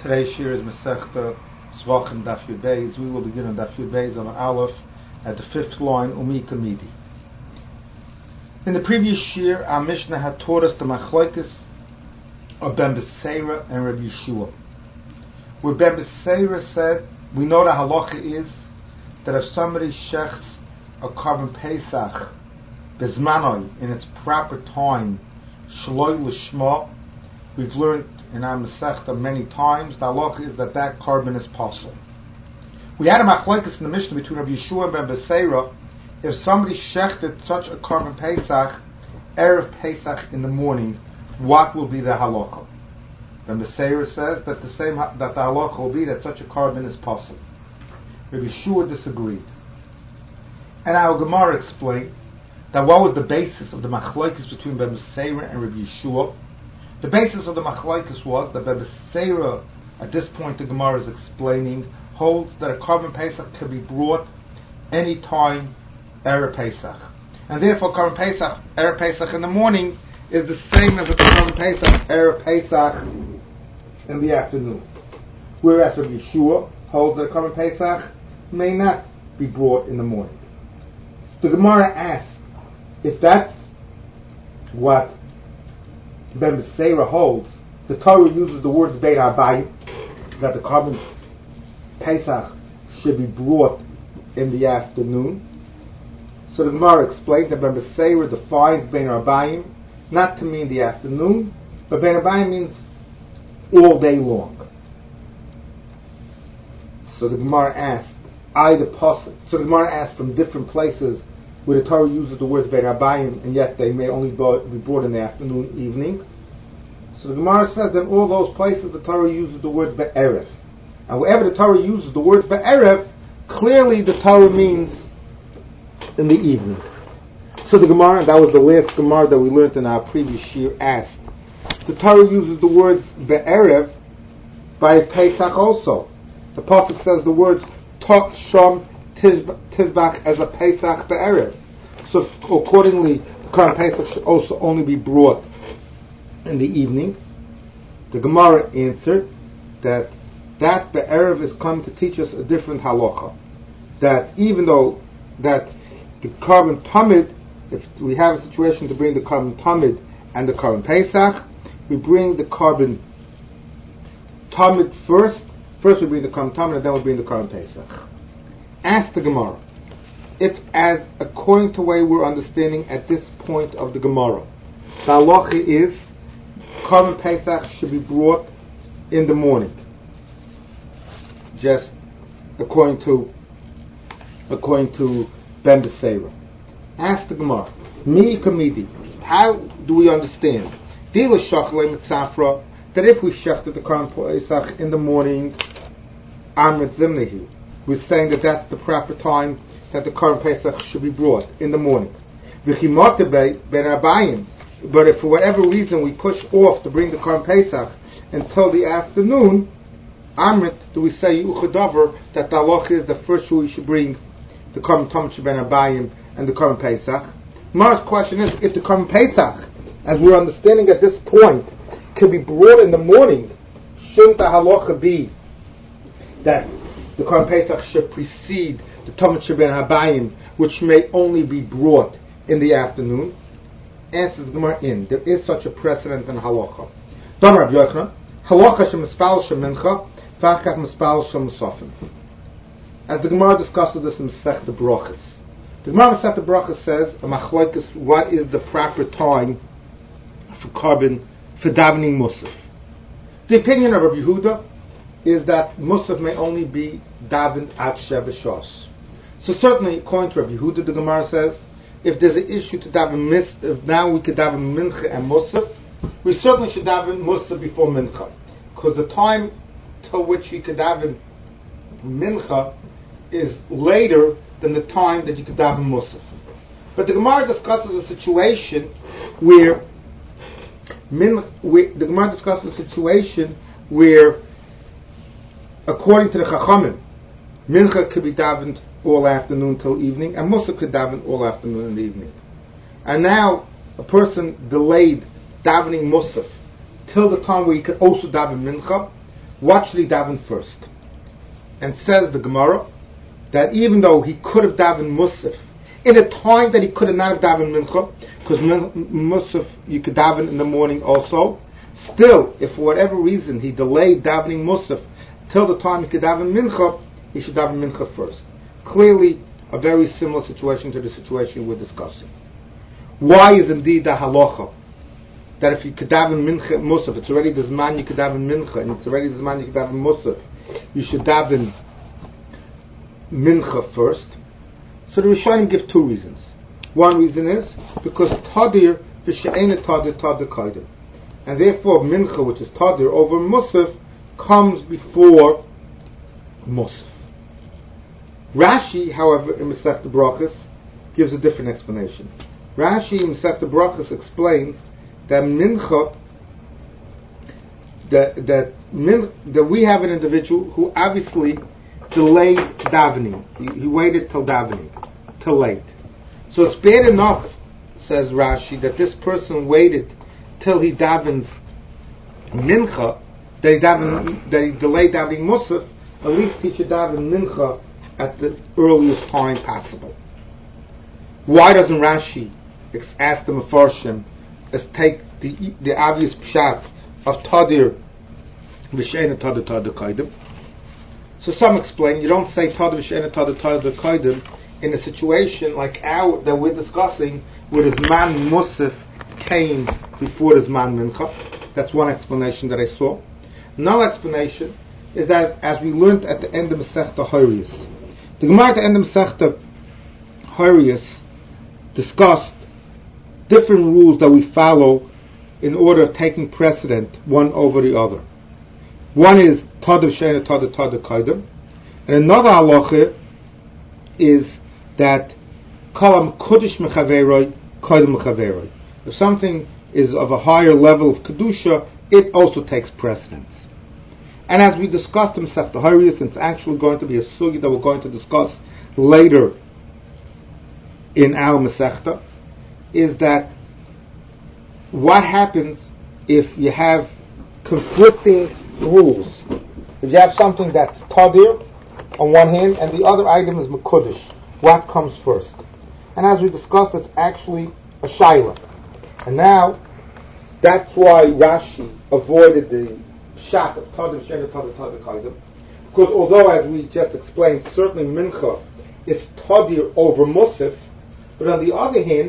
Today's shir is Masechta Zvachim Daf Yud Beis. We will begin on Daf Yud Beis on Aleph at the fifth line, Umi Kamidi. In the previous shir, our Mishnah had taught us the Machlokes of Ben Beseira and Rabbi Yeshua. Where Ben Beseira said, we know the halacha is that if somebody shechs a korban Pesach bezmanoi, in its proper time, shloi l'shma, we've learned in our Masechta many times, the halacha is that korban is possible. We had a machlokes in the Mishnah between Rabbi Yeshua and Ben Beseira. If somebody shechted such a korban Pesach, Erev Pesach in the morning, what will be the halacha? Ben Beseira says that the halacha will be that such a korban is possible. Rabbi Yeshua disagreed. And our Gemara explained that what was the basis of the machlokes between Ben Beseira and Rabbi Yeshua. The basis of the machlokes was that Ben Beseira, at this point the Gemara is explaining, holds that a korban Pesach can be brought any time Erev Pesach. And therefore korban Pesach, Erev Pesach in the morning is the same as a korban Pesach, Erev Pesach in the afternoon. Whereas Rabbi Yeshua holds that a korban Pesach may not be brought in the morning. The Gemara asks, if that's what Ben Beseira holds, the Torah uses the words Bein Arbayim, that the korban Pesach should be brought in the afternoon. So the Gemara explains that Ben Beseira defines Bein Arbayim not to mean the afternoon, but Bein Arbayim means all day long. So the Gemara asked, So the Gemara asked from different places where the Torah uses the words Bein Arbayim, and yet they may only be brought in the afternoon, evening. So the Gemara says that in all those places the Torah uses the word Be'erev. And wherever the Torah uses the word Be'erev, clearly the Torah means in the evening. So the Gemara, that was the last Gemara that we learned in our previous year, asked, the Torah uses the words Be'erev by Pesach also. The Pasuk says the words Tok Shom Tizbach as a Pesach Be'erev. So accordingly, the korban Pesach should also only be brought in the evening. The Gemara answered that Be'erev is come to teach us a different halacha. That even though that the korban tamid, if we have a situation to bring the korban tamid and the korban Pesach, we bring the korban tamid first. First we bring the korban tamid and then we bring the korban Pesach. Ask the Gemara, if as according to the way we're understanding at this point of the Gemara, the halacha is korban Pesach should be brought in the morning, just according to Ben Beseira. Ask the Gemara, Mi Kamidi, how do we understand Dila Shachle Mitzafra, that if we shechted the korban Pesach in the morning, Amrit Zimnehi, we're saying that that's the proper time that the korban Pesach should be brought in the morning. V'chimoteh ben Arbayim, but if for whatever reason we push off to bring the korban Pesach until the afternoon, Amrit, do we say Yuchadavar that the halacha is the first we should bring the korban tamid ben Arbayim and the korban Pesach? Mara's question is, if the korban Pesach, as we're understanding at this point, can be brought in the morning, shouldn't the halacha be that the korban Pesach should precede the tamid ben Arbayim, which may only be brought in the afternoon? Answers Gemara in. There is such a precedent in halacha. Damar Rav Yochanan, halacha shemispal shemincha, v'achach mispal shemusafim. As the Gemara discusses this in Masechta Brachos. The Gemara Masechta Brachos says, a machlokes, what is the proper time for davening musaf? The opinion of Rabbi Yehuda is that musaf may only be davened at Sheva Shos. So certainly, according to Rabbi Yehuda, the Gemara says, if there's an issue to daven if now we could daven mincha and musaf, we certainly should daven musaf before mincha, because the time till which you could daven mincha is later than the time that you could daven musaf. But the Gemara discusses a situation where according to the Chachamim, mincha could be davened all afternoon till evening, and musaf could daven all afternoon and evening. And now a person delayed davening musaf till the time where he could also daven mincha. what should he daven first? And says the Gemara that even though he could have davened Musaf in a time that he could have not have davened Mincha, because Musaf you could daven in the morning also, still, if for whatever reason he delayed davening Musaf till the time he could daven Mincha, he should daven Mincha first. Clearly, a very similar situation to the situation we're discussing. Why is indeed the halacha that if you could daven Mincha Musaf, it's already the Zman you could daven Mincha, and it's already the Zman you could daven Musaf, you should daven Mincha first? So the Rishonim give two reasons. One reason is because Tadir v'she'ena Tadir Tadir Kaidim, and therefore Mincha, which is Tadir over Musaf, comes before Musaf. Rashi, however, in Masechta Brachos, gives a different explanation. Rashi in Masechta Brachos explains that Mincha, that we have an individual who obviously delayed davening. He waited till davening, till late. So it's bad enough, says Rashi, that this person waited till he davens Mincha, that he delayed davening Musaf. At least he should daven Mincha at the earliest time possible. Why doesn't Rashi ask the Mefarshim as take the obvious pshat of Tadir v'she'ena Tadir Tadir Kaidim? So some explain you don't say Tadir v'she'ena Tadir Tadir Kaidim in a situation like that we're discussing, where the Zman Musaf came before the Zman Mincha. That's one explanation that I saw. Another explanation is that, as we learned at the end of Masechta Horayos, the Gemara at the end of Masechta Horayos discussed different rules that we follow in order of taking precedent one over the other. One is Tadir v'she'ena Tadir Tadir Kaidim, and another halacha is that Kalam Kudish Mechaveroi Kaidim Mechaveroi. If something is of a higher level of Kedusha, it also takes precedence. And as we discussed in Masechta Horayos, it's actually going to be a sugi that we're going to discuss later in our Masechta, is that what happens if you have conflicting rules. If you have something that's Tadir on one hand and the other item is Mekudesh, what comes first? And as we discussed, it's actually a Shaila. And now, that's why Rashi avoided the Pshat of Tadir v'she'ena Tadir Tadir Kaidim, because although, as we just explained, certainly Mincha is Tadir over Musaf, but on the other hand,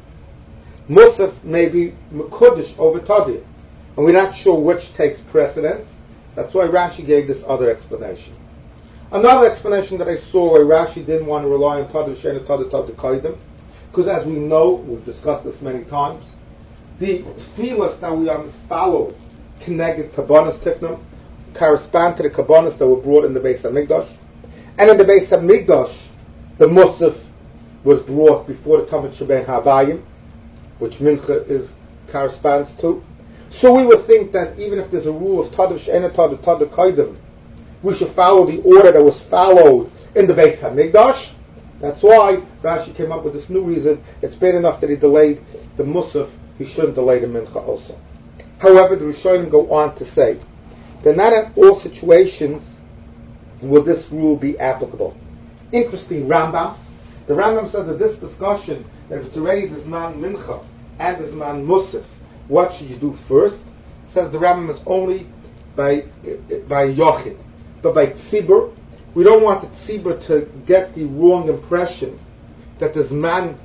Musaf may be Mekudesh over Tadir, and we're not sure which takes precedence. That's why Rashi gave this other explanation. Another explanation that I saw why Rashi didn't want to rely on Tadir v'she'ena Tadir Tadir Kaidim, because as we know, we've discussed this many times, the tefillas that we are mispalel connected Kabbanas Tiknum correspond to the Kabbanas that were brought in the Beis HaMikdash, and in the Beis HaMikdash, the Musaf was brought before the Talmud Sheben HaBayim, which Mincha corresponds to. So we would think that even if there's a rule of Tadir v'she'ena Tadir Tadir Kaidim, we should follow the order that was followed in the Beis HaMikdash. That's why Rashi came up with this new reason. It's bad enough that he delayed the Musaf, he shouldn't delay the Mincha also. However, the Rishonim go on to say that not in all situations will this rule be applicable. Interesting, Rambam. The Rambam says that this discussion, that if it's already the Zman Mincha and the Zman Musaf, what should you do first? Says the Rambam is only by Yochid. But by Tzibur, we don't want the Tzibur to get the wrong impression that the Zman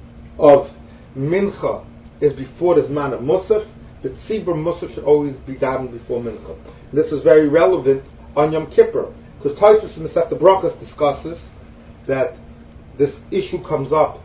of Mincha is before the Zman of Musaf. The Tzibur Musaf should always be davened before Mincha. And this is very relevant on Yom Kippur, because Tosfos in Masechta Brachos discusses that this issue comes up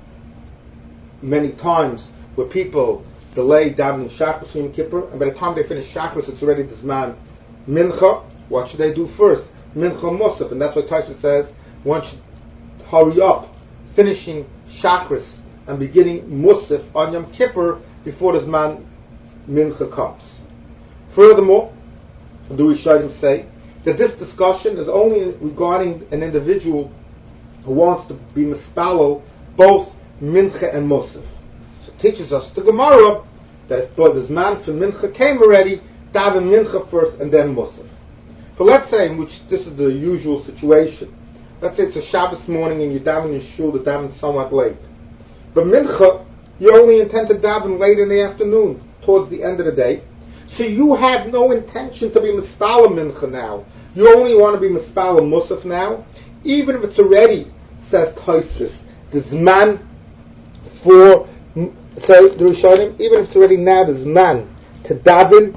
many times where people delay davening Shachris for Yom Kippur, and by the time they finish Shachris, it's already this man Mincha. What should they do first? Mincha Musaf, and that's why Tosfos says one should hurry up, finishing Shachris and beginning Musaf on Yom Kippur before this man Mincha comes. Furthermore, the Rishonim say that this discussion is only regarding an individual who wants to be mispalel both Mincha and Musaf. So it teaches us the Gemara that if this man for Mincha came already, daven Mincha first and then Musaf. But let's say, in which this is the usual situation, let's say it's a Shabbos morning and you daven in shul, the daven somewhat late. But mincha, you only intend to daven late in the afternoon, towards the end of the day. So you have no intention to be mispala mincha now. You only want to be mispala musaf now, even if it's already, says Tosfos, the zman for, so the Rishonim, even if it's already now the zman to daven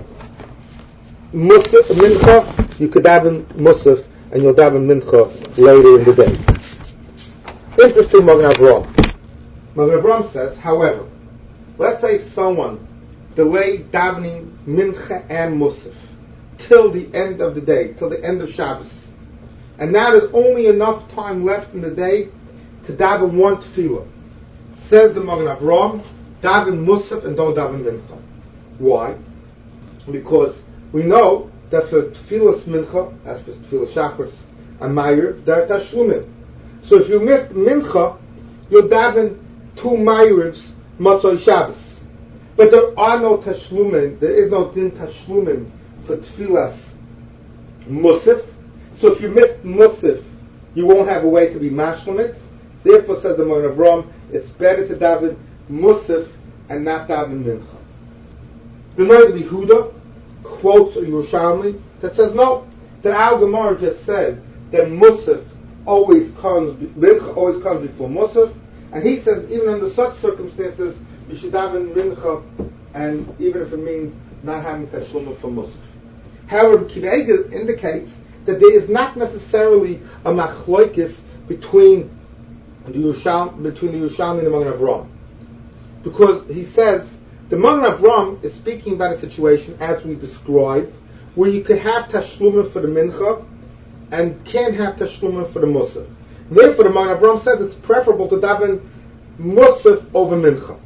musaf mincha, you could daven musaf and you'll daven mincha later in the day. Interesting, Magen Avraham. Magen Avraham says, however, let's say someone delayed davening mincha and musaf till the end of the day, till the end of Shabbos. And now there's only enough time left in the day to daven one tefillah. Says the Magen Avraham, daven musaf and don't daven mincha. Why? Because we know that for tefillas mincha, as for tefillah shachris and mayir, there are tashlumim. So if you missed mincha, you'll daven 2 mayrivs Motzei Shabbos. But there are no tashlumim, there is no din tashlumim for tefillas musaf. So if you missed musaf, you won't have a way to be mashlim it. Therefore, says the Magen Avraham, it's better to daven musaf and not daven mincha. The Noda B'Yehuda quotes a Yerushalmi that says no, that our Gemara just said that musaf always comes, mincha always comes before musaf, and he says even under such circumstances you should daven mincha, and even if it means not having tashluma for musaf. However, Kiva Eger indicates that there is not necessarily a machloikis between the Yerushalmi and the Magen Avraham, because he says the Magen Avraham is speaking about a situation as we described, where you could have tashluma for the mincha and can't have tashluma for the musaf. Therefore, the Magen Avraham says it's preferable to daven musaf over mincha.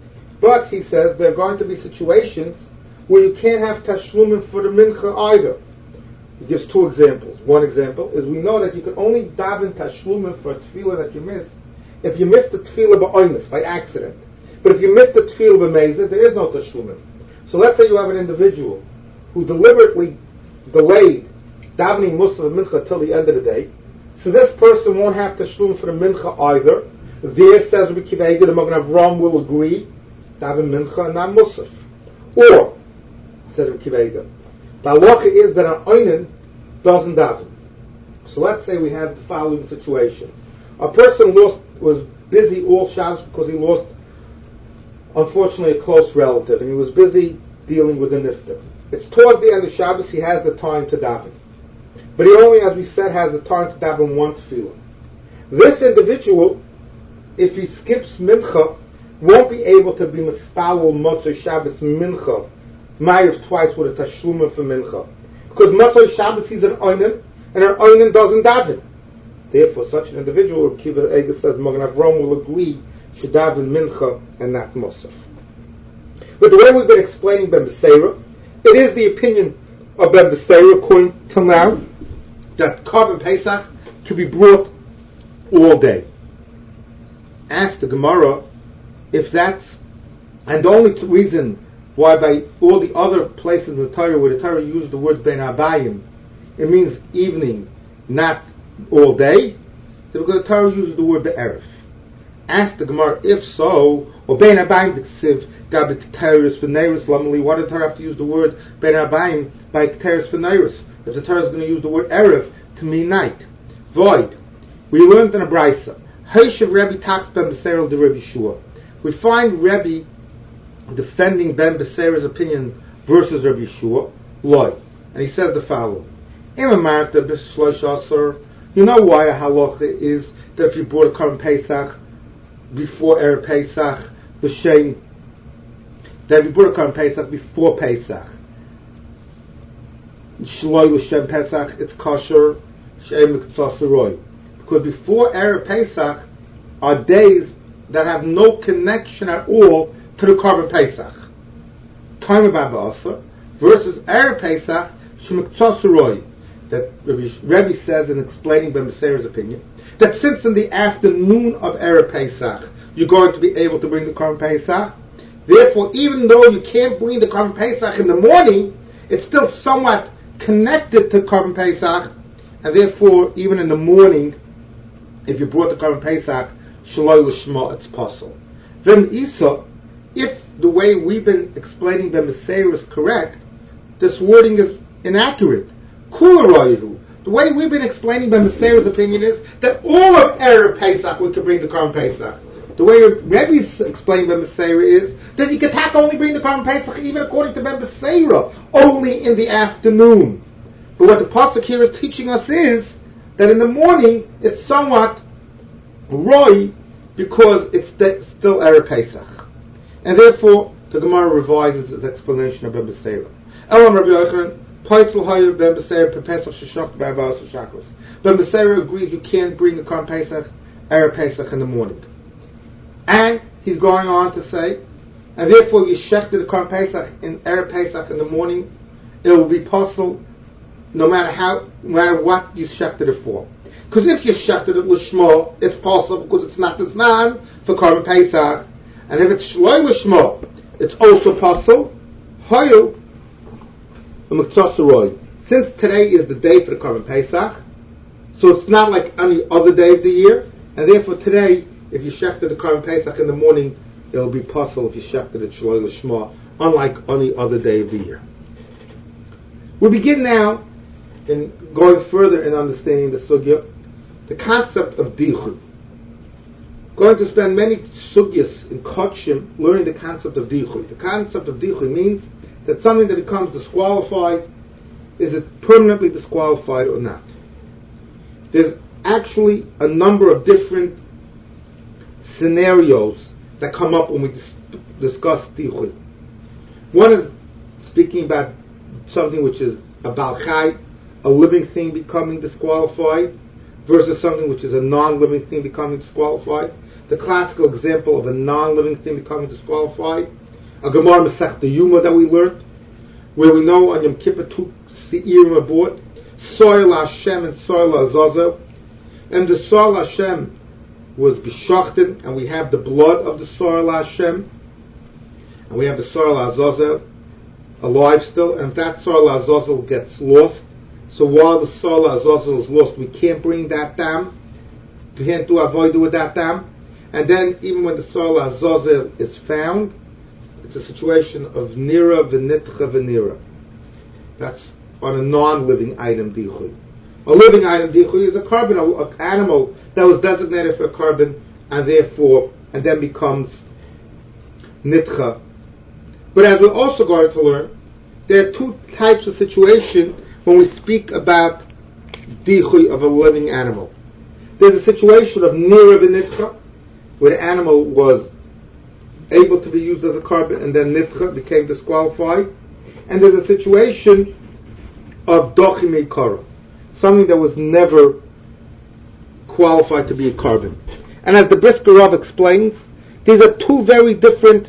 But he says there are going to be situations where you can't have tashlumim for the mincha either. He gives 2 examples. One example is we know that you can only daven tashlumim for a tefillah that you miss if you missed the tefillah ba'oinus, by accident. But if you missed the tefillah b'mezid, there is no tashlumim. So let's say you have an individual who deliberately delayed davening musaf and mincha till the end of the day. So this person won't have tashlum for the mincha either. There, says Rabbi Kiva Eger, the Magen Avraham will agree, daven mincha and not musaf. Or, says Rabbi Kiva Eger, the halacha is that an oinen doesn't daven. So let's say we have the following situation. A person was busy all Shabbos because he lost, unfortunately, a close relative, and he was busy dealing with the nifter. It's towards the end of Shabbos, he has the time to daven. But he only, as we said, has the time to daven one tefillah. This individual, if he skips mincha, won't be able to be mispalel Motzei Shabbos mincha, Ma'ariv twice with a tashluma for mincha. Because Motzei Shabbos he's an oinen, and an oinen doesn't daven. Therefore, such an individual, Kiva Eger says, Magen Avraham will agree, should daven mincha and not musaf. But the way we've been explaining Ben Beseira, it is the opinion of Ben Beseira, according till now, that Korban Pesach can be brought all day. Ask the Gemara if that's, and the only reason why by all the other places in the Torah where the Torah uses the words Ben Abayim, it means evening, not all day, because the Torah uses the word Be'erev. Ask the Gemara if so, or Ben Abayim B'Ksiv Gabi K'teris V'Neiris Lamali, why did the Torah have to use the word Ben Abayim by K'teris V'Neiris? If the Torah is going to use the word Erev to mean night. Void. We learned in a Brisa, Heishav Rebbe Tachs Ben Beseira de Rebbe Shua. We find Rebbe defending Ben Beseira's opinion versus Rebbe Shua, Loi. And he says the following. You know why a halacha is that if you brought a Korban Pesach before Erev Pesach, the Shem, that if you brought a Korban Pesach before Pesach, Shloi l'Shem Pesach, it's kosher, Shem l'K'tzasiroi. Because before Erev Pesach are days that have no connection at all to the Korban Pesach. Time of Abba Asa versus Erev Pesach, Shem l'K'tzasiroi. That Rebbe says in explaining Ben Beseira's opinion, that since in the afternoon of Erev Pesach you're going to be able to bring the Korban Pesach, therefore even though you can't bring the Korban Pesach in the morning, it's still somewhat connected to Korban Pesach, and therefore, even in the morning, if you brought the Korban Pesach, Shaloi L'Shma, it's possible. V'im Isa, if the way we've been explaining the Meseir is correct, this wording is inaccurate. Kula Rayu. The way we've been explaining the Meseir's opinion is that all of Erev Pesach we could bring the Korban Pesach. The way Rebbe's explained Ben Beseira is that you could only bring the Korban Pesach, even according to Ben Beseira, only in the afternoon. But what the pasuk here is teaching us is that in the morning it's somewhat roy because it's still Erev Pesach, and therefore the Gemara revises its explanation of Ben Beseira. Elam Rabbi Yochanan, Paisel Hayu Ben Beseira Pesach Sheshach B'Avos Shakos. Ben Beseira agrees you can't bring the Korban Pesach Erev Pesach in the morning. And he's going on to say, and therefore you shechted the Korban Pesach in Erev Pesach in the morning, it will be possible no matter what you shechted it for. Because if you shechted it l'shmo, it's possible because it's not the zman for Korban Pesach, and if it's shloi l'shmo, it's also possible. Hoyu l'muktzasaroi. Since today is the day for the Korban Pesach, so it's not like any other day of the year, and therefore today, if you shechted the Korban Pesach in the morning, it'll be possible if you shechted it Shaloi L'Shma, unlike any other day of the year. We begin now in going further in understanding the sugya, the concept of dichud. Going to spend many sugyas in Kodshim learning the concept of dichud. The concept of dichud means that something that becomes disqualified, is it permanently disqualified or not? There's actually a number of different scenarios that come up when we discuss dichud. One is speaking about something which is a Baal Chai, a living thing becoming disqualified, versus something which is a non-living thing becoming disqualified. The classical example of a non-living thing becoming disqualified, a Gemara Masechta Yuma that we learned, where we know on Yom Kippur two Seirim are bought, Soil Hashem and Soil Azazel, and the Soil Hashem was geshachted, and we have the blood of the Soil Hashem, and we have the Soil Azazel alive still, and if that Soil Azazel gets lost, so while the Soil Azazel is lost, we can't bring that dam, we can't do avoid with that dam, and then even when the Soil Azazel is found, it's a situation of Nira v'nitcha v'nira. That's on a non-living item dichud. A living item dichud is a carbon, an animal that was designated for a carbon, and then becomes nitcha. But as we're also going to learn, there are two types of situation when we speak about dichud of a living animal. There's a situation of nira v'nitcha, where the animal was able to be used as a carbon, and then nitcha became disqualified. And there's a situation of dochim ikara, something that was never qualified to be a carbon. And as the Brisker Rav explains, these are two very different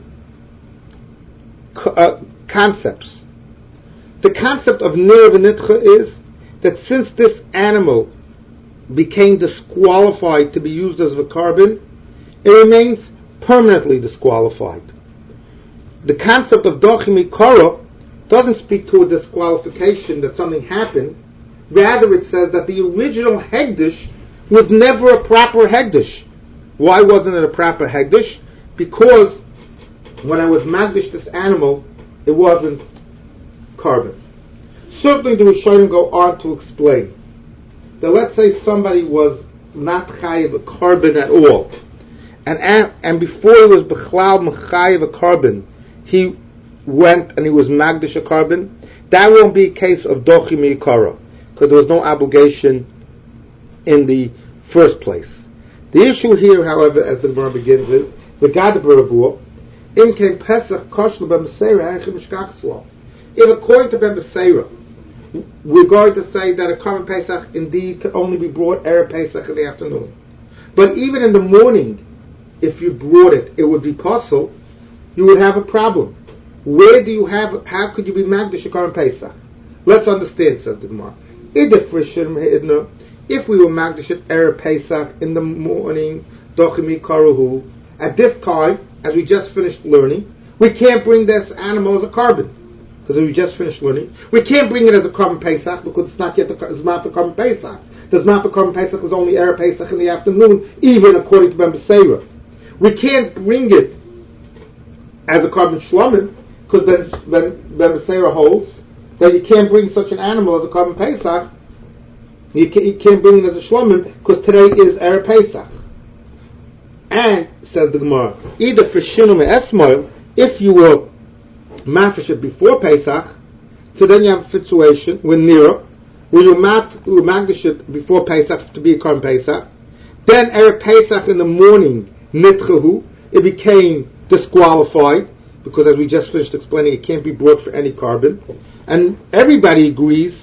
concepts. The concept of nir v'nitcha is that since this animal became disqualified to be used as a carbon, it remains permanently disqualified. The concept of dochim ikara doesn't speak to a disqualification that something happened. Rather, it says that the original hegdish was never a proper hegdish. Why wasn't it a proper hegdish? Because when I was magdish this animal, it wasn't carbon. Certainly the Rishonim go on to explain that let's say somebody was not chayiv a carbon at all, and before he was b'chlal m'chayiv a carbon, he went and he was magdish a carbon, that won't be a case of dochim ikara, because there was no obligation in the first place. The issue here, however, as the Gemara begins is, regard the Barabuah, in came Pesach koshel ben Beseira hechim shkachslo. If according to Ben Beseira, we're going to say that a Korban Pesach indeed can only be brought Erev Pesach in the afternoon. But even in the morning, if you brought it, it would be possible, you would have a problem. How could you be magdish a Korban Pesach? Let's understand, says the Gemara. If we were magdish at Erev Pesach in the morning, dochimi karuhu, at this time, as we just finished learning, we can't bring this animal as a carbon. because we just finished learning. We can't bring it as a Korban Pesach because it's not yet the Zman for Korban Pesach. The Zman for Korban Pesach is only Erev Pesach in the afternoon, even according to Ben Beseira. We can't bring it as a Korban Shlomim because Ben Beseira holds that you can't bring such an animal as a Korban Pesach. You can't bring it as a Shlomim because today is Erev Pesach. And, says the Gemara, either for Shinum Esmoil, if you were mafish it before Pesach, so then you have a situation when Nira, where you magdish it before Pesach to be a Korban Pesach, then Erev Pesach in the morning, Nitchahu, it became disqualified, because as we just finished explaining, it can't be brought for any carbon, and everybody agrees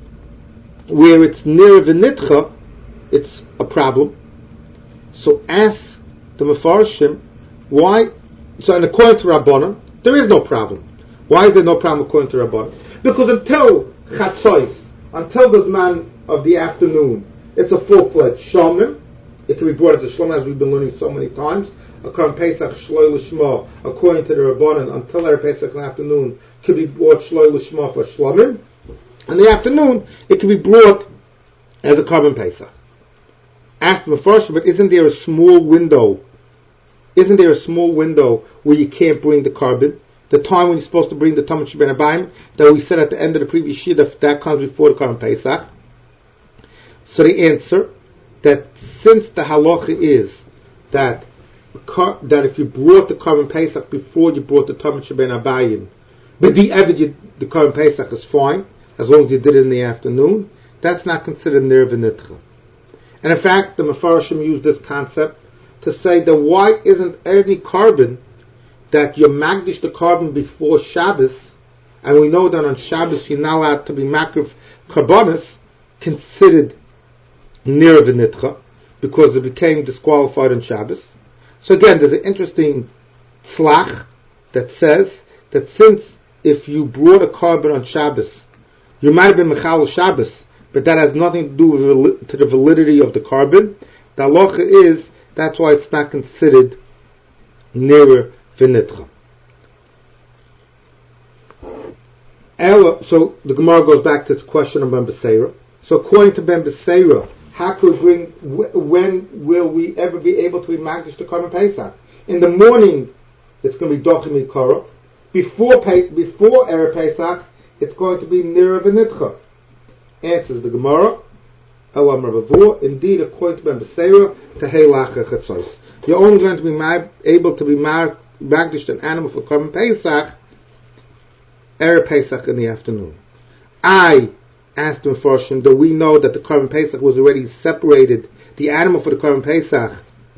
where it's Nira v'Nitcha, it's a problem. So ask the Mefarshim, why? So, and according to Rabbanan, there is no problem. Why is there no problem according to Rabbanan? Because until Chatzos, until the Zman of the afternoon, it's a full-fledged Shomim. It can be brought as a Shlom, as we've been learning so many times. According Pesach Shloi L'Shma, according to the Rabbanan, until Erev Pesach in the afternoon, it can be brought Shloi L'Shma for Shlomim. In the afternoon, it can be brought as a Korban Pesach. Ask the Mefarshim, but isn't there a small window? Isn't there a small window where you can't bring the carbon? The time when you're supposed to bring the Tamid Sheben Abayim, that we said at the end of the previous year, that comes before the Korban Pesach. So the answer, that since the halacha is that if you brought the Korban Pesach before you brought the Tamid Sheben Abayim, but the Korban Pesach is fine, as long as you did it in the afternoon, that's not considered Nir v'Nitcha. And in fact, the Mefarshim use this concept to say that why isn't any carbon that you magdish the carbon before Shabbos, and we know that on Shabbos you're not allowed to be makriv karbonis, considered Nir v'Nitcha, because it became disqualified on Shabbos. So again, there's an interesting tzlach that says that since if you brought a carbon on Shabbos, you might have been mechal Shabbos, but that has nothing to do with the validity of the carbon. The halacha is that's why it's not considered Nir v'Nitcha. So the Gemara goes back to its question of Ben Beseira. So according to Ben Beseira, how could we when will we ever be able to be magdish the Korban Pesach? In the morning, it's going to be Dochim Mikara. Before Erev Pesach, it's going to be Nir v'Nitcha. Answers the Gemara, indeed, according to Ben Beseira, you're only going to be able to be magdish an animal for Korban Pesach, Erev Pesach in the afternoon. I asked the Mefarshim, do we know that the Korban Pesach was already separated? The animal for the Korban Pesach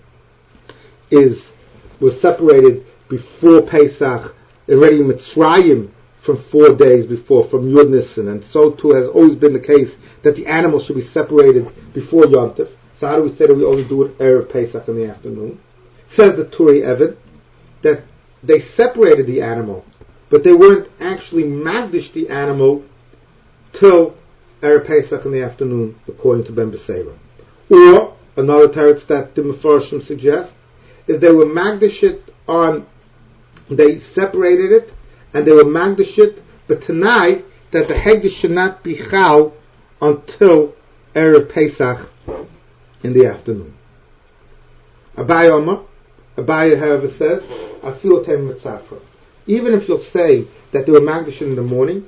was separated before Pesach, already in Mitzrayim, from 4 days before, from Yud Nisan, and so too has always been the case that the animal should be separated before Yom Tov. So how do we say that we only do it Erev Pesach in the afternoon? Says the Turi Evid that they separated the animal, but they weren't actually magdish the animal till Erev Pesach in the afternoon, according to Ben Beseira. Or another teretz that the Mefarshim suggest is they were magdish it they separated it, and they were magdish it, but tonight that the hegdish should not be chal until Erev Pesach in the afternoon. Abaye however says, I feel tem mitzafra. Even if you'll say that they were magdish in the morning,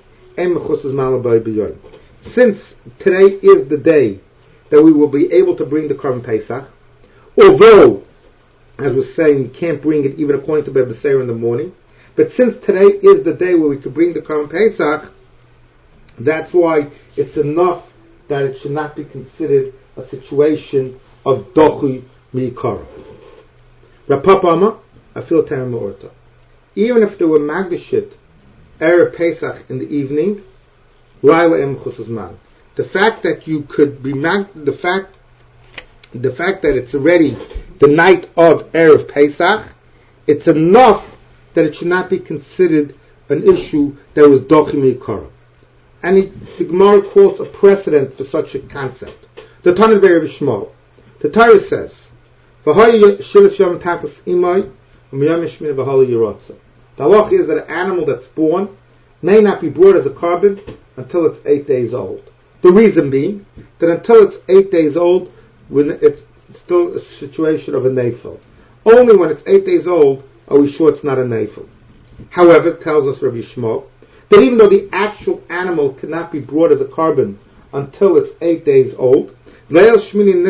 since today is the day that we will be able to bring the Korban Pesach, although, as we're saying, you can't bring it even according to Ben Beseira in the morning, but since today is the day where we could bring the Korban Pesach, that's why it's enough that it should not be considered a situation of Dochui Mi'ikara. Rapapa Amar, I feel Terem Ma'orta. Even if there were Magdashit, Erev Pesach in the evening, Laila Em Chusuzman. The fact that you could be the fact that it's already the night of Erev Pesach, it's enough that it should not be considered an issue that was Dochim Mi'ikara. And the Gemara quotes a precedent for such a concept. The Tanit Be'er Shmuel. The Torah says, the halacha is that an animal that's born may not be brought as a carbon until it's 8 days old. The reason being that until it's 8 days old, when it's still a situation of a nafil. Only when it's 8 days old are we sure it's not a nafil. However, tells us Rabbi Shmuel, that even though the actual animal cannot be brought as a carbon until it's 8 days old, we already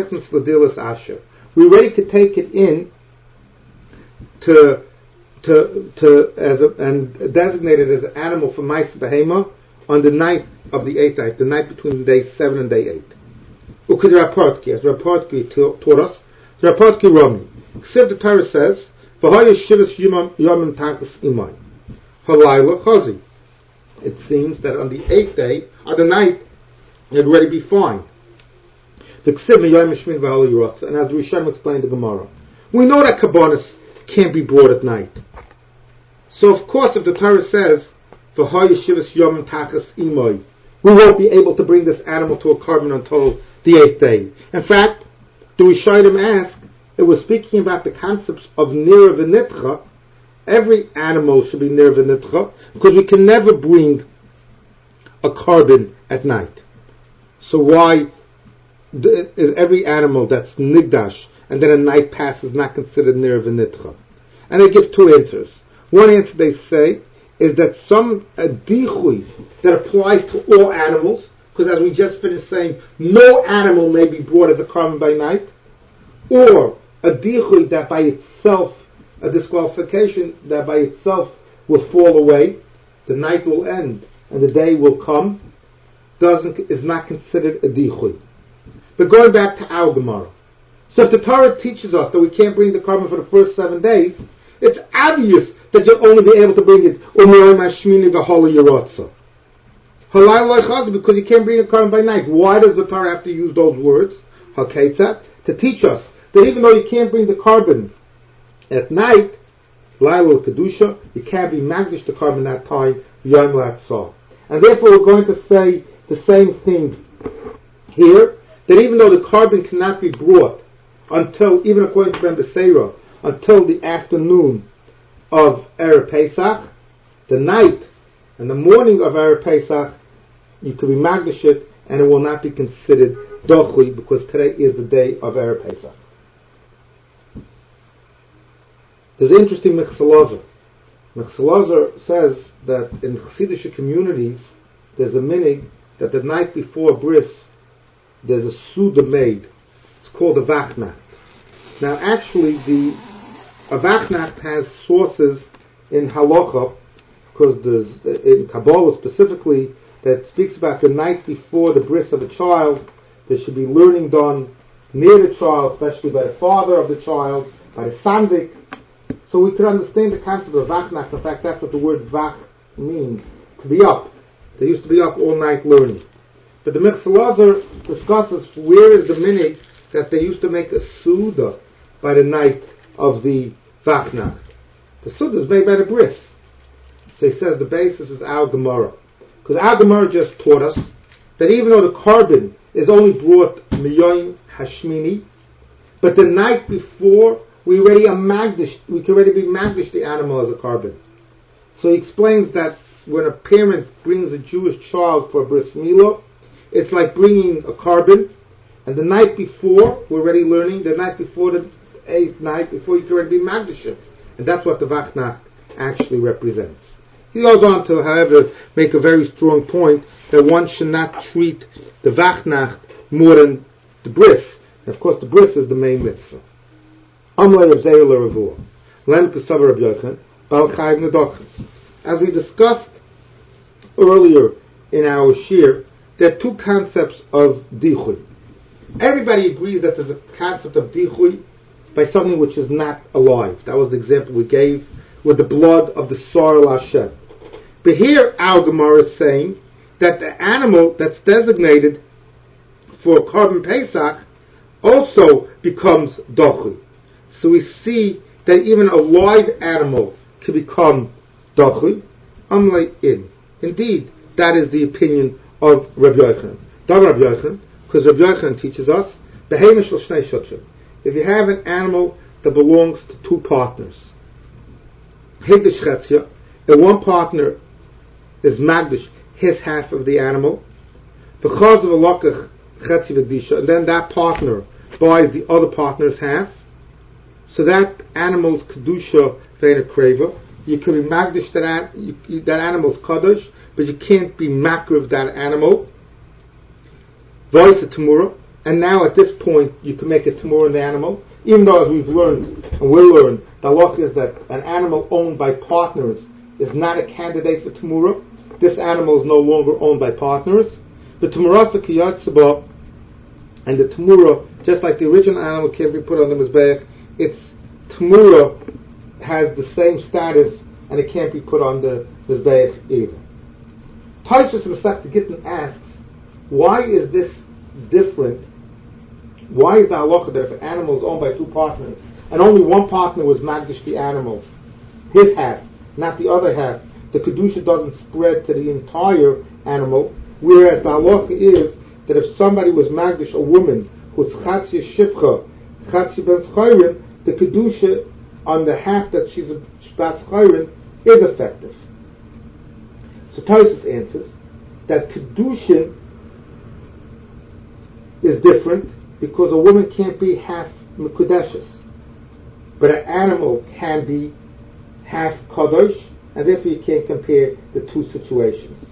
could take it in and designate it as an animal for Ma'aseh Behema on the night of the 8th night, the night between day 7 and day 8. Ukid Rapotki, as Rapotki taught us, Rapotki Romi. Except the Torah says, V'hoya shivas yomim takas imay. Halayla chazi. It seems that on the 8th day, on the night, it would already be fine. And as Rishon explained the Gemara, we know that Kabbanis can't be brought at night. So of course, if the Torah says, "V'hoya shivas yomim takas imay," we won't be able to bring this animal to a carbon until the 8th day. In fact, the Rishonim ask, it was speaking about the concepts of nir v'nitcha. Every animal should be nir v'nitcha, because we can never bring a carbon at night. So why is every animal that's nigdash and then a night passes not considered nir v'nitcha? And they give two answers. One answer they say is that some dichui that applies to all animals, because as we just finished saying, no animal may be brought as a carbon by night, or a dichui that by itself, a disqualification that by itself will fall away, the night will end and the day will come, is not considered a dichui. But going back to our Gemara, so if the Torah teaches us that we can't bring the carbon for the first 7 days, it's obvious that you'll only be able to bring it because you can't bring a carbon by night. Why does the Torah have to use those words? To teach us that even though you can't bring the carbon at night, Laila Kedusha, you can't be magdish the carbon that time, Yom Latzah. And therefore we're going to say the same thing here, that even though the carbon cannot be brought until, even according to Ben Beseira, until the afternoon of Erev Pesach, the night and the morning of Erev Pesach, you could be magdish it, and it will not be considered dochui, because today is the day of Erev Pesach. There's an interesting Mechzalazar. Mechzalazar says that in Chassidish communities, there's a minig that the night before bris, there's a suda made. It's called a vachnacht. Now, actually, the vachnacht has sources in halacha, because there's in Kabbalah specifically that speaks about the night before the bris of a child. There should be learning done near the child, especially by the father of the child, by the sandik. So we could understand the concept of vachnacht. In fact, that's what the word vach means, to be up. They used to be up all night learning. But the Mechzalazar discusses where is the minig that they used to make a suda by the night of the vachnacht. The suda is made by the bris. So he says the basis is our Gemara. Because our Gemara just taught us that even though the carbon is only brought miyoyim hashmini, but the night before we can already be magdish the animal as a carbon. So he explains that when a parent brings a Jewish child for a bris milah, it's like bringing a carbon, and the night before, we're already learning, the night before the 8th night, before you can already be magdish it. And that's what the vachnacht actually represents. He goes on to, however, make a very strong point that one should not treat the vachnacht more than the bris. And of course, the bris is the main mitzvah. As we discussed earlier in our shir, there are two concepts of dichui. Everybody agrees that there's a concept of dichui by something which is not alive. That was the example we gave with the blood of the Sar Hashem. But here our Gemara is saying that the animal that's designated for Korban Pesach also becomes dochui. So we see that even a live animal can become dochui. Indeed, that is the opinion of Rabbi Yochanan. Because Rabbi Yochanan teaches us, if you have an animal that belongs to two partners, and one partner is magdish his half of the animal. Because of a lokach chetzi v'disha, and then that partner buys the other partner's half. So that animal's kedusha ve'ena kreva. You can be magdish that animal's kadosh, but you can't be makriv that animal. Voice a tamura, and now at this point you can make a tamura in the animal. Even though, as we've learned and will learn, the law is that an animal owned by partners is not a candidate for tamura. This animal is no longer owned by partners. The tamurasa kiyatzaba and the tamura, just like the original animal can't be put on the mizbeach, its tamura has the same status and it can't be put on the mizbeach either. Taisus Masechta Gittin asks, why is this different? Why is the halacha that if an animal is owned by two partners and only one partner was magdish the animal, his half, not the other half, the kedusha doesn't spread to the entire animal, whereas the halacha is that if somebody was magdish a woman who's chatzi shivcha, chatzi ben schayrin, the kedusha on the half that she's a bas schayrin is effective. So Taisus answers that kedushin is different because a woman can't be half mekudeshes, but an animal can be half kadosh, and therefore you can't compare the two situations.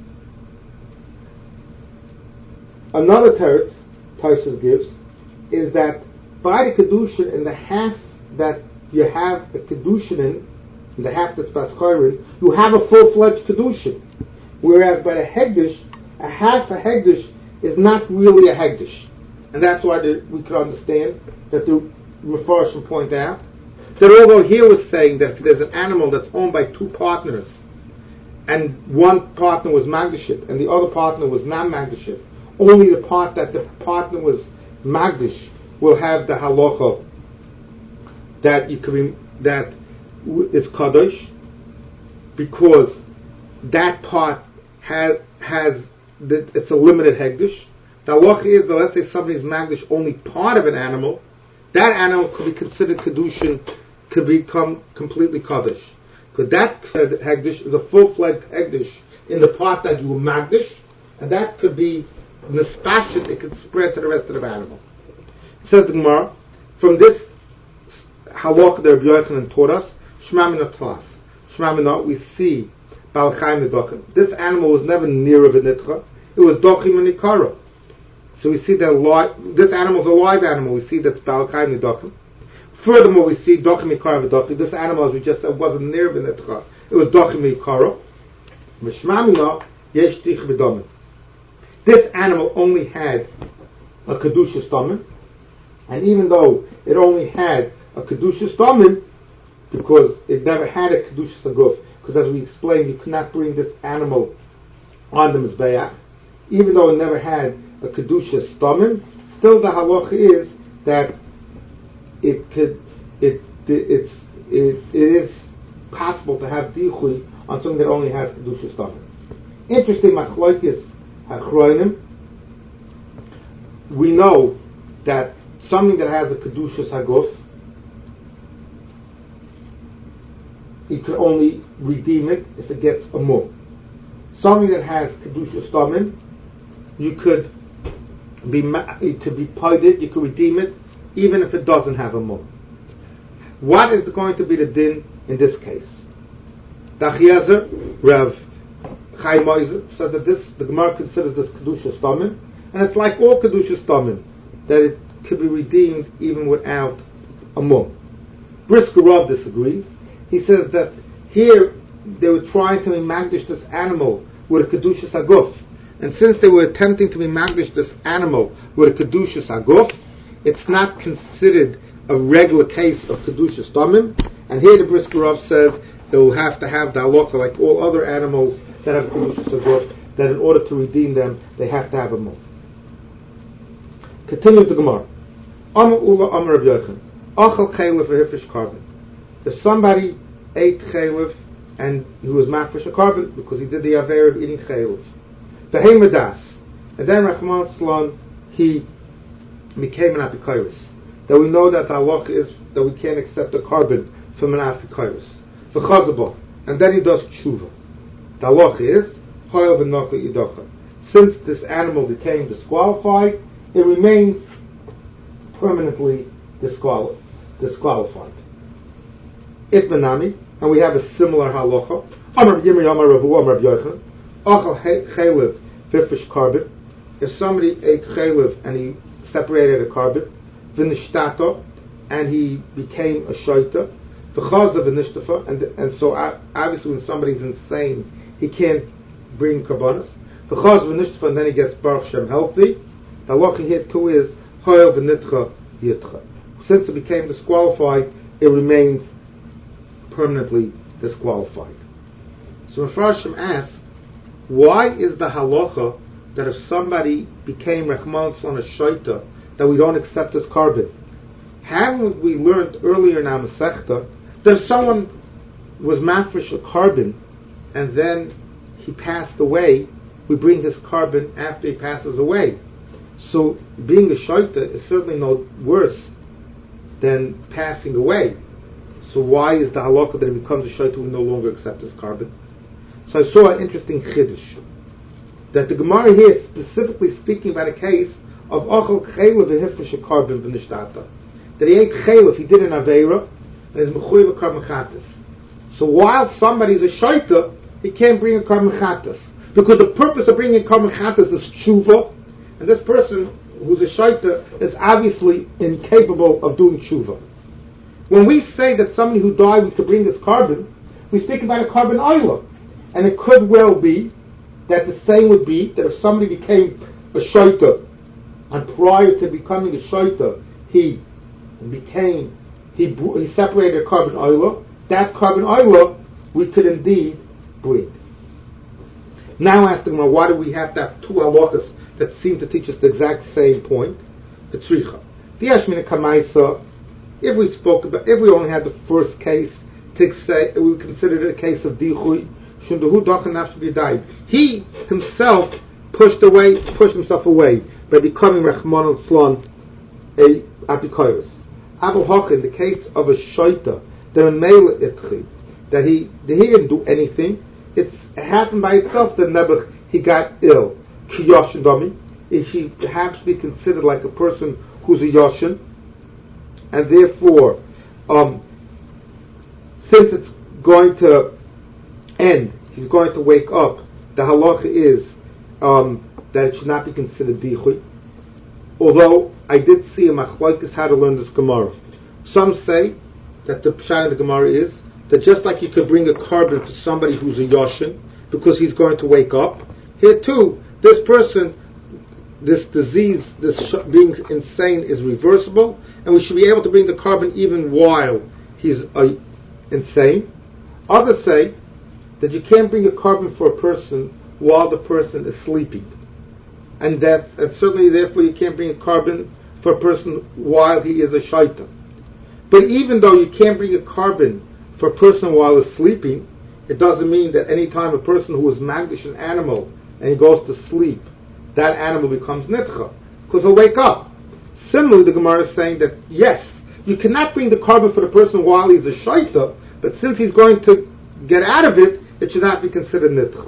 Another teretz Taisus gives is that by the kedushin in the half that you have a kedushin in the half that's baschayrin, you have a full-fledged kedushin, whereas by the hegdish, a half a hegdish is not really a hegdish. And that's why we could understand that the Mefarshim point out that although here was saying that if there's an animal that's owned by two partners and one partner was magdishit and the other partner was not magdishit, only the part that the partner was magdish will have the halacha that you can that is kadosh, because that part has it's a limited hegdish. The halacha is that let's say somebody's magdish only part of an animal, that animal could be considered kedushin, could become completely kaddish. Because that hegdish is a full-fledged hegdish in the part that you were magdish, and that could be nespashit, it could spread to the rest of the animal. It says the Gemara, from this halacha that Rabbi Yochanan taught us, Shema min atlas. Shema min, we see Baal Chaim Nedochim. This animal was never near of a nitcha, it was dochim and ikara. So we see that this animal is a live animal. We see that's Baal Chaim Nedochim. Furthermore, we see dochim ikara v'dochim. This animal, as we just said, wasn't near of a nitcha, it was dochim ikara. V'shema mina yesh tich v'domim. This animal only had a kedusha stomach, and even though it only had a kedusha stomach, because it never had a kedusha saguf, because as we explained, you could not bring this animal on the mizbeach, even though it never had a kedusha stomach, still the halacha is that it is possible to have dichui on something that only has kedusha stomach. Interesting, machlokes achronim. We know that something that has a kedusha saguf, you can only redeem it if it gets a mum. Something that has kedusha stomach, you could be paided, you could redeem it, even if it doesn't have a mum. What is going to be the din in this case? Dachiezer, Rav Chaim Oizer, says that the Gemara considers this kedusha stomach, and it's like all kedusha stomach, that it could be redeemed even without a mum. Brisker Rav disagrees. He says that here they were trying to be magdish this animal with a kedusha saguf, and since they were attempting to be magdish this animal with a kedusha saguf, it's not considered a regular case of kedusha stomim. And here the Brisker Rav says they will have to have the halacha like all other animals that have kedusha saguf, that in order to redeem them they have to have a mum. Continue the Gemara. Amar Ula Amar Rabbi Yochanan, Achal chaylev v'hifish carbon. If somebody ate chaylev and he was mafresh a carbon because he did the aver of eating chaylev, v'heimadas, and then Rachman Tzlan he became an apikoros, that we know that the halacha is that we can't accept a carbon from an apikoros. V'chazabah, and then he does tshuva. The halacha is hoil v'nocha yidocha. Since this animal became disqualified, it remains permanently disqualified. Itmanami, and we have a similar halacha. Amar Yirmi, Amar Ravu, Amar Yochanan. Achal chaylev v'fish carbon. If somebody ate chaylev and he separated a carbon, v'nishtata, and he became a shaita, v'chazav v'nishtafa, and so obviously when somebody's insane, he can't bring karbanos. V'chazav v'nishtafa, and then he gets Baruch Shem healthy. The halacha here too is hoil v'nitcha yitcha. Since it became disqualified, it remains permanently disqualified. So Mepharshim asks, why is the halacha that if somebody became Rachman on a shaita, that we don't accept his carbon? Haven't we learned earlier in our Masechta that if someone was mafresh a carbon and then he passed away, we bring his carbon after he passes away? So being a shaita is certainly no worse than passing away. So why is the halakha that it becomes a shaita we no longer accept his carbon? So I saw an interesting chiddush that the Gemara here is specifically speaking about a case of achal chaylev v'hifresh a carbon v'nishtata. That he ate chaylev, he did an aveira, and is mechuyev a carbon chatas. So while somebody is a shaita, he can't bring a carbon chatas, because the purpose of bringing a carbon chatas is tshuva, and this person who's a shaita is obviously incapable of doing tshuva. When we say that somebody who died we could bring his carbon, we speak about a carbon oila. And it could well be that the same would be that if somebody became a shaita, and prior to becoming a shaita, he separated a carbon oila, that carbon oila we could indeed bring. Now ask the Gemara, why do we have to have two halachas that seem to teach us the exact same point? The tzricha. The Yashmina Kamaisa, if we only had the first case, to say, we considered it a case of dichui, he himself pushed himself away by becoming Rachman al-Tzlan a apikoros. Abu Hach, in the case of a shaita, that he didn't do anything, it happened by itself that Nebuch, he got ill. Kiyoshin Dami, if he perhaps be considered like a person who's a Yoshin, and therefore, since it's going to end, he's going to wake up, the halacha is that it should not be considered dichui. Although I did see a machlokes how to learn this Gemara. Some say that the pshat of the Gemara is that just like you could bring a carbon to somebody who's a yoshin because he's going to wake up, here too, this person, this disease, being insane is reversible, and we should be able to bring the carbon even while he's insane. Others say that you can't bring a carbon for a person while the person is sleeping, and certainly therefore you can't bring a carbon for a person while he is a shaita. But even though you can't bring a carbon for a person while he's sleeping, it doesn't mean that any time a person who is magdish an animal and he goes to sleep, that animal becomes nitcha, because he'll wake up. Similarly, the Gemara is saying that yes, you cannot bring the carbon for the person while he's a shaita, but since he's going to get out of it, it should not be considered nitcha.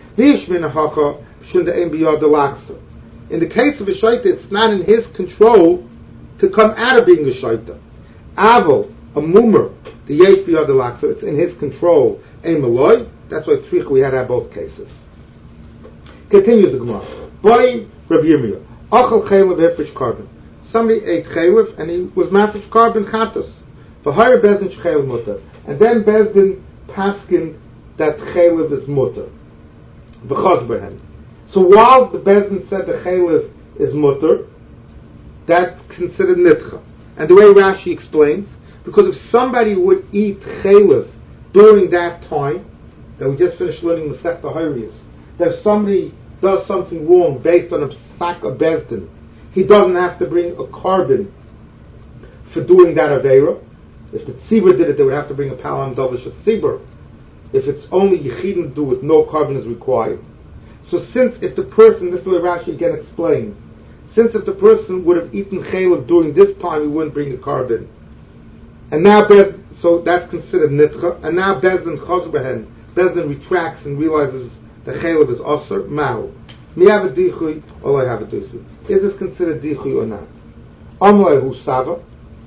In the case of a shaita, it's not in his control to come out of being a shaita. Aval, a mummer, the yesh biyad alaksa, it's in his control. Ein maloi, that's why we had to have both cases. Continues the Gemara. Boy, Rabbi Yirmiyah, achal chaylev hefresh carbon. Somebody ate chaylev and he was mafresh carbon chatos. V'hayr bezdin shchaylev mutter. And then bezdin paskin that chaylev is mutter. V'chaz behen. So while the bezdin said the chaylev is mutter, that's considered nitcha. And the way Rashi explains, because if somebody would eat chaylev during that time, that we just finished learning Masechta Hayriyos, that if somebody does something wrong based on a psak of bezdin, he doesn't have to bring a carbon for doing that aveira. If the tzibur did it, they would have to bring a palam davish at tzibur. If it's only yichidim to do it, no carbon is required. So since if the person, this is the way Rashi again explains, since if the person would have eaten chaylev during this time, he wouldn't bring a carbon. And now, so that's considered nitcha. And now Bezdin chaz behen, Bezdin retracts and realizes the chaylev is osir, ma'u. Me have a dichui, or I have a dichui. Is this considered dichui or not? Amlai hu sava.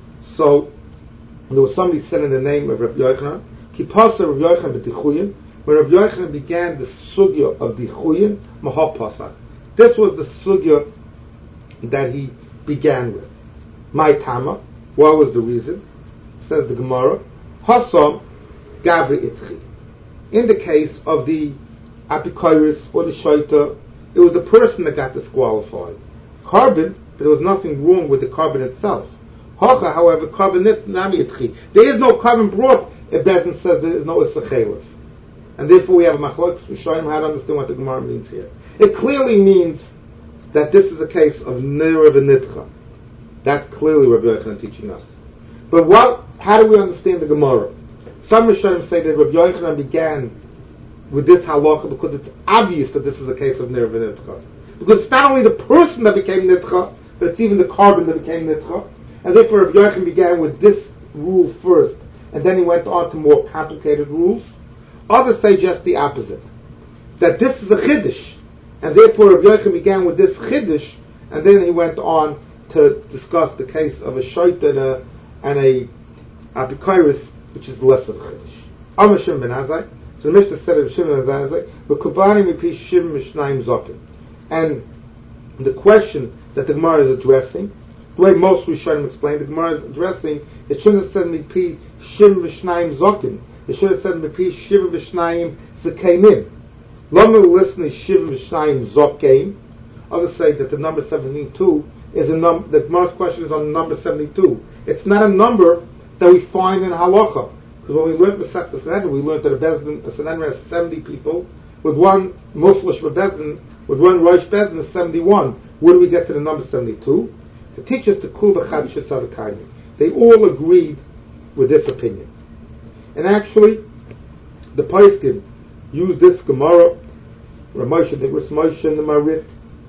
So, there was somebody said in the name of Rabbi Yochanan, ki pasa Rabbi Yochanan b'dichuyin. When Rabbi Yochanan began the sugya of dichuyin, mahal pasak. This was the sugya that he began with. My tama. What was the reason? Says the Gemara, Hasam Gabri Itchi. In the case of the Apikoris or the Shaita, it was the person that got disqualified. Carbon, but there was nothing wrong with the carbon itself. Hacha, however, carbon Nami Itchi. There is no carbon brought if Bezin says there is no Issachelev. And therefore we have a machlokes to show him how to understand what the Gemara means here. It clearly means that this is a case of Nira v'Nitcha. That's clearly Rabbi Yochanan teaching us. But how do we understand the Gemara? Some Rishonim say that Rabbi Yochanan began with this halacha because it's obvious that this is a case of Nira v'Nitcha. Because it's not only the person that became Nitcha, but it's even the carbon that became Nitcha. And therefore Rabbi Yochanan began with this rule first, and then he went on to more complicated rules. Others say just the opposite. That this is a Chiddush, and therefore Rabbi Yochanan began with this Chiddush, and then he went on to discuss the case of a Shaita and a Apikoris, which is less of a Chiddush. Amar Shimon ben Azai. So the Mishnah said of Shimon ben Azai, "V'kubani mipi shim mishnayim zokim." And the question that the Gemara is addressing, the way most Rishonim explain, the Gemara is addressing, it shouldn't have said mipi shim mishnayim zokim. It should have said mipi shim mishnayim zakeinim. Lama listen is shim mishnayim zokim. Others say that the number 72 is a number. The Gemara's question is on number 72. It's not a number that we find in halacha, because when we learned the Masechta Sanhedrin, we learned that the Sanhedrin has 70 people with one Muflish Bezdin, with one Rosh Bezdin is 71. Where do we get to the number 72? To teach us the Kul B'Chad Shetzadakayim. They all agreed with this opinion, and actually, the Poskim used this Gemara, Ramosh and the Moshe and the Marit.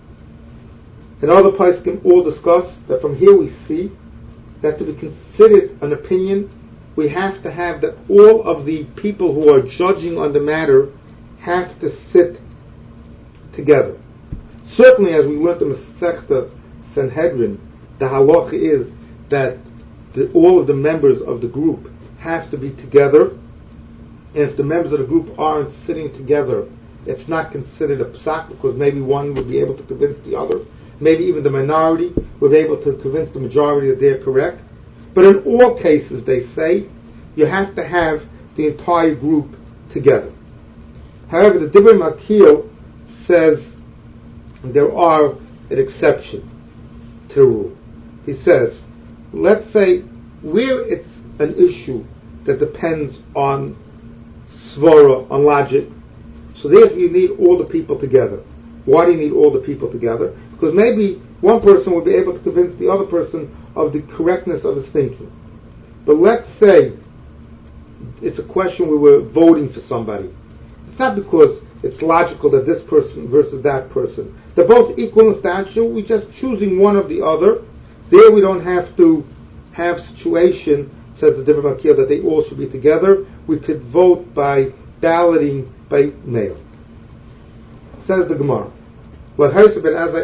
And other poskim all discuss that from here we see that to be considered an opinion, we have to have that all of the people who are judging on the matter have to sit together. Certainly, as we learned in the Masechta Sanhedrin, the halacha is that all of the members of the group have to be together, and if the members of the group aren't sitting together, it's not considered a psak, because maybe one would be able to convince the other. Maybe even the minority was able to convince the majority that they're correct. But in all cases, they say, you have to have the entire group together. However, the Divrei Makil says there are an exception to the rule. He says, let's say where it's an issue that depends on svara, on logic, so therefore you need all the people together. Why do you need all the people together? Because maybe one person will be able to convince the other person of the correctness of his thinking. But let's say it's a question where we're voting for somebody. It's not because it's logical that this person versus that person. They're both equal in stature, we're just choosing one of the other. There we don't have to have situation, says the Divrei Makil, that they all should be together. We could vote by balloting by mail. Says the Gemara, we learned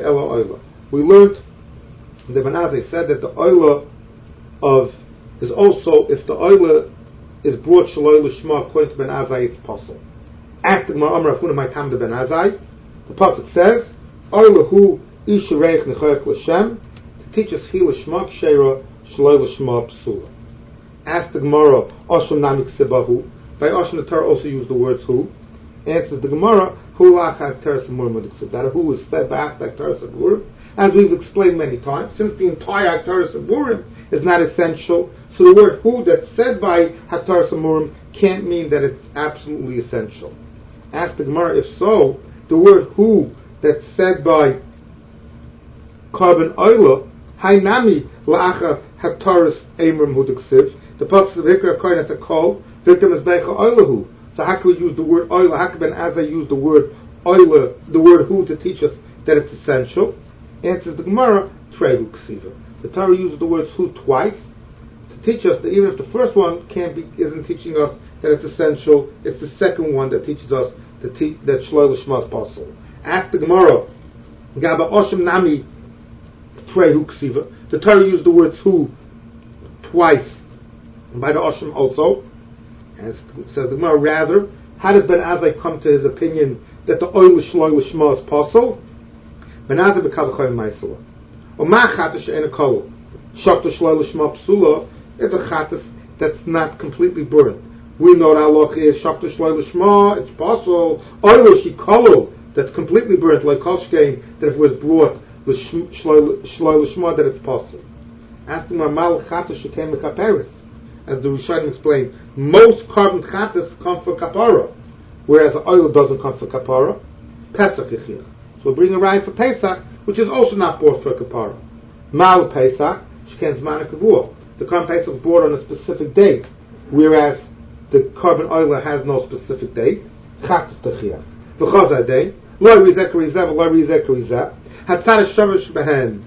the Ben Azai said that the oila of is also, if the oila is brought shaloi l'shma according to Ben Azai, it's possible. Ask the Gemara, Amar Afuna, my time to Ben Azai. The pasuk says, oila hu ishareich nechoyek l'shem, to teach us hi l'shma k'sheira shaloi l'shma psula. Ask the Gemara, Osham namik sebahu. By Osham the Torah also used the words who. Answers the Gemara, that who is said by Haktaras Aburim, as we've explained many times, since the entire Haktaras Aburim is not essential, so the word who that's said by Haktaras Aburim can't mean that it's absolutely essential. Ask the Gemara, if so, the word who that's said by Carbon Oila, Hainami La'acha Haktaras Amrim Hudiksiv, the pasuk of Hikra Kohen as a call, victim is Beicha Oilahu. So how can we use the word oila? How can Ben Azai use the word oila, the word who, to teach us that it's essential? Answers the Gemara, Trehu Ksiva. The Torah uses the words who twice to teach us that even if the first one isn't teaching us that it's essential, it's the second one that teaches us that Shloi Lishma is possible. Ask the Gemara, Gaba Oshim Nami Trehu Ksiva. The Torah used the word Hu twice by the Oshim also. And says the Gemara, rather, how does Ben Azai come to his opinion that the Oil Shloi Lishma is possible? Ben Azai B'Kavachayim Maisala. Or Ma Chatas She'ena Kol. Shachta Shloi Lishma Psula. It's a Chatas that's not completely burnt. We know that Allah is Shachta Shloi Lishma, it's possible. Oil Shikolo, that's completely burnt, like Kolshkein, that if it was brought with Shloi Lishma, that it's possible. Ask them, Mal Chatas Shekem Mekaperis. As the Rishonim explained, most carbon Chatas come for Kapara, whereas the oil doesn't come for Kapara. Pesach Yechir. So we'll bring a raya for Pesach, which is also not bought for Kapara. Mal Pesach, Shekem Zman Kavua. The carbon Pesach is bought on a specific date, whereas the carbon oil has no specific date. Chatas Techiyah. V'chazai day. Lo Rizek Rizeh, Lo Rizek Rizeh. Hatzad Shavish Behen.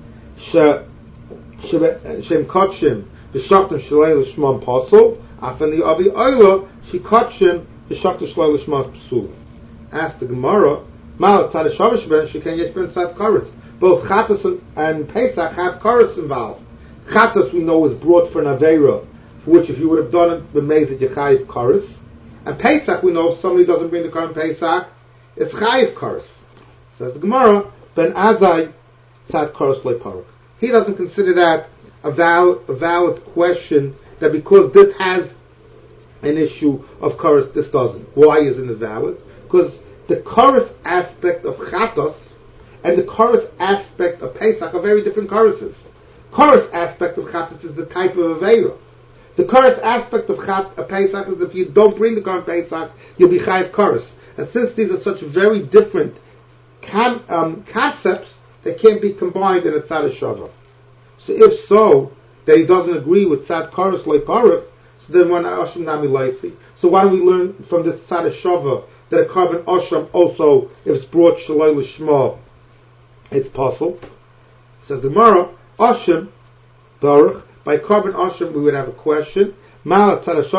Shem Kotshim. V'shachtim Shloi Lishma Pasul. Afani Avi Oila. She Kotshim. V'shachtim Shloi Lishma Pasul. Ask the Gemara. Mal Hatzad Shavish Behen. She can yesh ben tzad kares. Both Chatas and Pesach have kares involved. Chatas we know is brought for an Aveira, for which if you would have done it, the Mezid Yechayiv Karis. And Pesach, we know if somebody doesn't bring the Karim Pesach, it's Chayiv Karis. Says the Gemara, Ben Azai Tzad Karis Leparach. He doesn't consider that a valid question, that because this has an issue of Karis, this doesn't. Why isn't it valid? Because the Karis aspect of Chatos and the Karis aspect of Pesach are very different Karises. Karis aspect of Chatos is the type of Aveira. The Karis aspect of Pesach is if you don't bring the Karim Pesach, you'll be Chayiv Karis. And since these are such very different concepts, they can't be combined in a Tzad Shava. So if so, that he doesn't agree with Tzad Karis Leparach, so then one Asham Nami Laisi. So why don't we learn from this Tzad Shava that a carbon Asham also, if it's brought Shloi Lishma, it's possible? Says the Gemara, Asham, Baruch, by carbon Asham we would have a question. There is a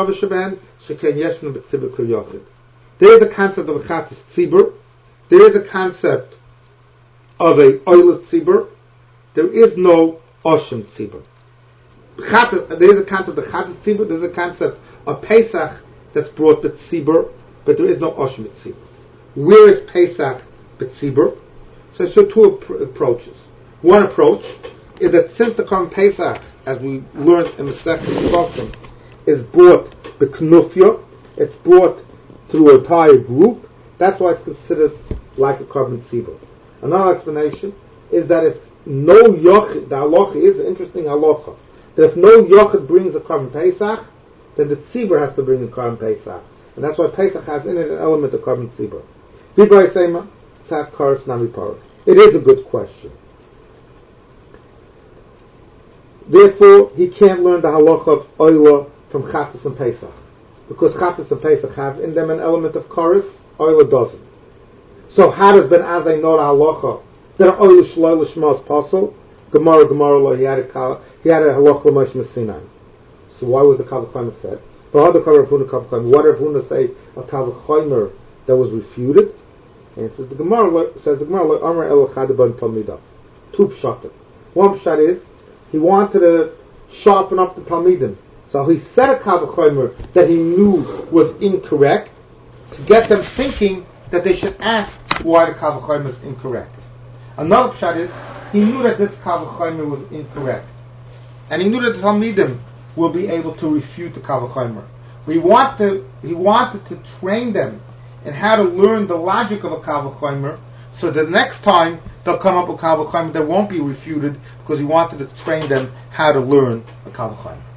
concept of a Chatas Tzibur. There is a concept of a Oilet Tzibur. There is no Asham Tzibur. There is a concept of Chatas Tzibur. There is a concept of Pesach that's brought with Tzibur, but there is no Asham Tzibur. Where is Pesach Tzibur? So two approaches. One approach is that since the Korban Pesach, as we learned in the second Pesachim, is brought b'knufya, it's brought through an entire group, that's why it's considered like a Korban Tzibur. Another explanation is that if no Yochid, the halacha is an interesting halacha, that if no Yochid brings a Korban Pesach, then the Tzibur has to bring a Korban Pesach. And that's why Pesach has in it an element of Korban Tzibur. V'bay Seima, Tzad Karis Nami Parach. It is a good question. Therefore, he can't learn the halacha of Oila from Chatas and Pesach. Because Chatas and Pesach have in them an element of Karis, Oila doesn't. So how does Ben Azai know the halacha that Oila Shloi Lishma is possible? Gemara lo, he had a halacha l'Moshe Sinai. So why was the Kavachaymer said? What did Rav Huna say a Kavachaymer that was refuted? And it says the Gemara Amar El Chadaban Talmidah. Two pshatim. One pshat is he wanted to sharpen up the Talmidim. So he said a Kavachaymer that he knew was incorrect to get them thinking that they should ask why the Kavachaymer is incorrect. Another pshat is he knew that this Kavachaymer was incorrect. And he knew that the Talmidim will be able to refute the Kavachaymer. He wanted to train them in how to learn the logic of a Kavachaymer, so the next time they'll come up with Kavachaymer that won't be refuted, because he wanted to train them how to learn a Kavachaymer.